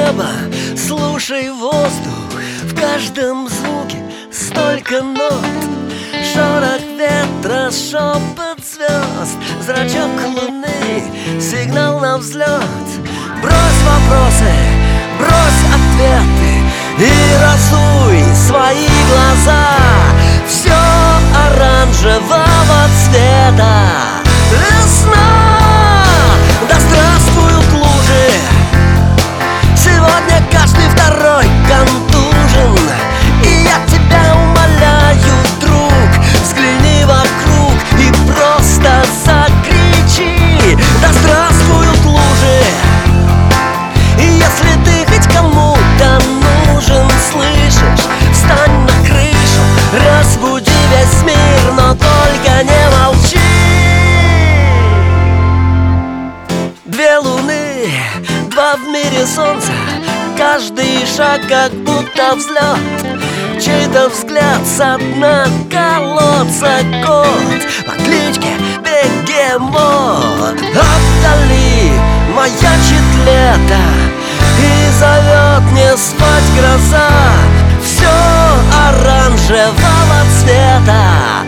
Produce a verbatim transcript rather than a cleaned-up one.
небо, слушай воздух. В каждом звуке столько нот. Шорох ветра, шепот звезд, зрачок луны, сигнал на взлет. Брось вопросы, брось ответы и разуй свои глаза. Все оранжевого цвета. Весна! Да здравствуют лужи! Сегодня каждый второй контужен. И я тебя умоляю, друг, взгляни вокруг и просто закричи: да здравствуют лужи! И если ты хоть кому-то нужен, слышишь, встань на крышу, разбуди весь мир, но только не молчи. Две луны, два в мире солнца, каждый шаг как будто взлет. Чей-то взгляд со дна колодца, кот по кличке Бегемот. А вдали маячит лето и зовет не спать гроза. Все оранжевого цвета.